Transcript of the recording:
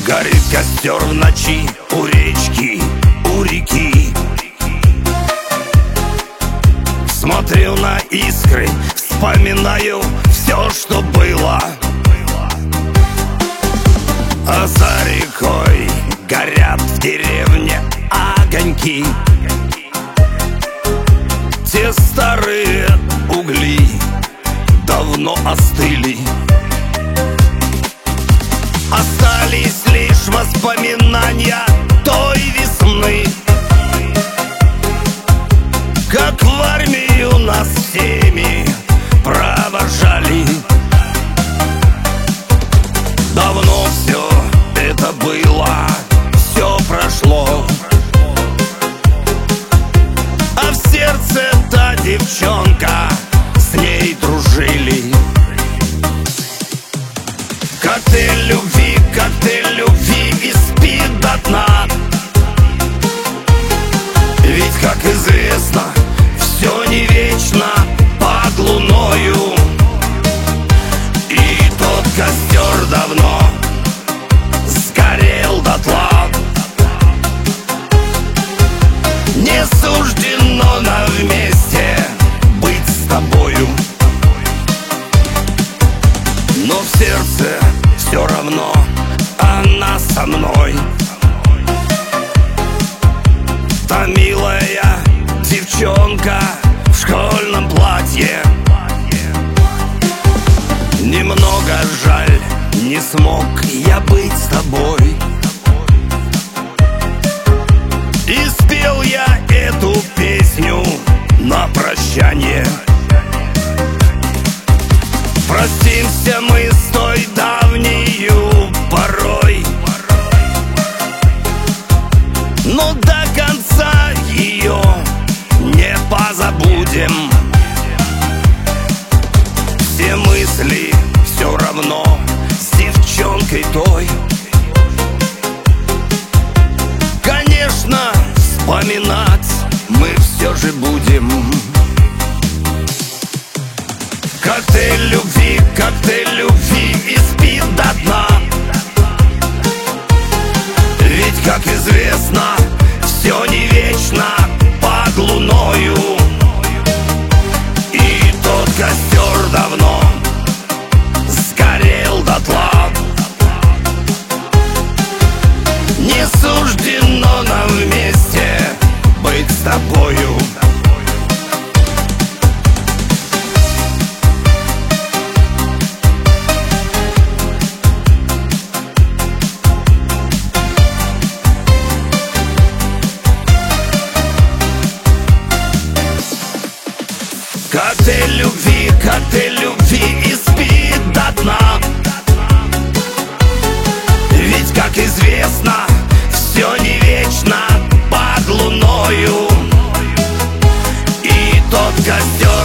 Горит костер в ночи у речки, у реки. Смотрю на искры, вспоминаю все, что было. А за рекой горят в деревне огоньки. Те старые угли давно остыли. Остались лишь воспоминания той весны, как в армию нас всеми провожали. Давно все это было, все прошло, а в сердце та девчонка, с ней дружили. Коктейль любви и спит до дна. Ведь, как известно, все не вечно под луною. И тот костер давно сгорел дотла. Не суждено нам вместе быть с тобою, но в сердце все равно она со мной. Та милая девчонка в школьном платье. Немного жаль, не смог я быть с тобой. И спел я эту песню на прощание. Простимся мы с той давнею порой, но до конца ее не позабудем. Все мысли все равно с девчонкой той. Конечно, вспоминать мы все же будем. Коктейль любви и спит до дна. Ведь, как известно, все не вечно под луною. И тот костер давно сгорел дотла. Не суждено нам вместе быть с тобою. Коктейль любви и спит до дна. Ведь, как известно, все не вечно под луною. И тот костер